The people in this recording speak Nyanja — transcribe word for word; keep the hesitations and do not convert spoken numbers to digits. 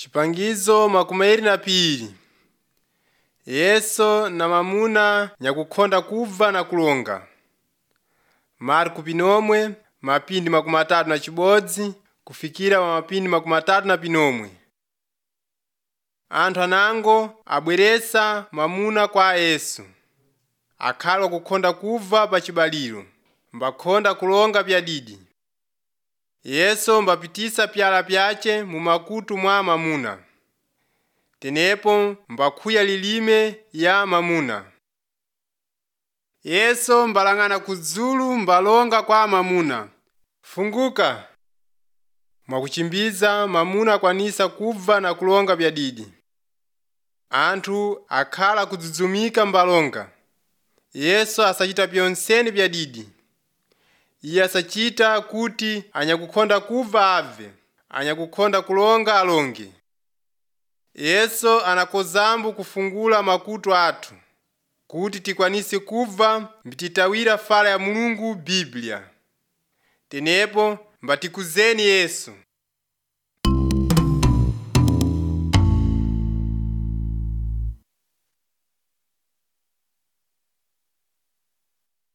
Chipangizo makumi na pili. Yesu na mamuna nyakukhonda kuva na kulonga. Marko pinomwe mapindi makumi atatu na chibodzi kufikira mapindi makumi atatu na pinomwe. Anthu anango abweresa mamuna kwa Yesu. Akhala kukhonda kuva pa chibaliro, mbakhonda kulonga pyadidi. Yesu mbapitisa pyala pyace mu makutu mwa mamuna. Tenepo mbakhuya lilime ya mamuna. Yesu mbalang'ana kudzulu mbalonga kwa mamuna. Funguka! Mwakuchimbiza mamuna kwanisa kuva na kulonga pyadidi. Anthu akhala kudzudzumika mbalonga. Yesu asachita pyonsene pyadidi. Iye asachita kuti anyakukhonda kuva ave, anyakukhonda kulonga alonge. Yesu anakozambu kufungula makutu athu, kuti tikwanise kuva mbititawira fala ya Mulungu Biblia. Tenepo mbatikuzeni Yesu.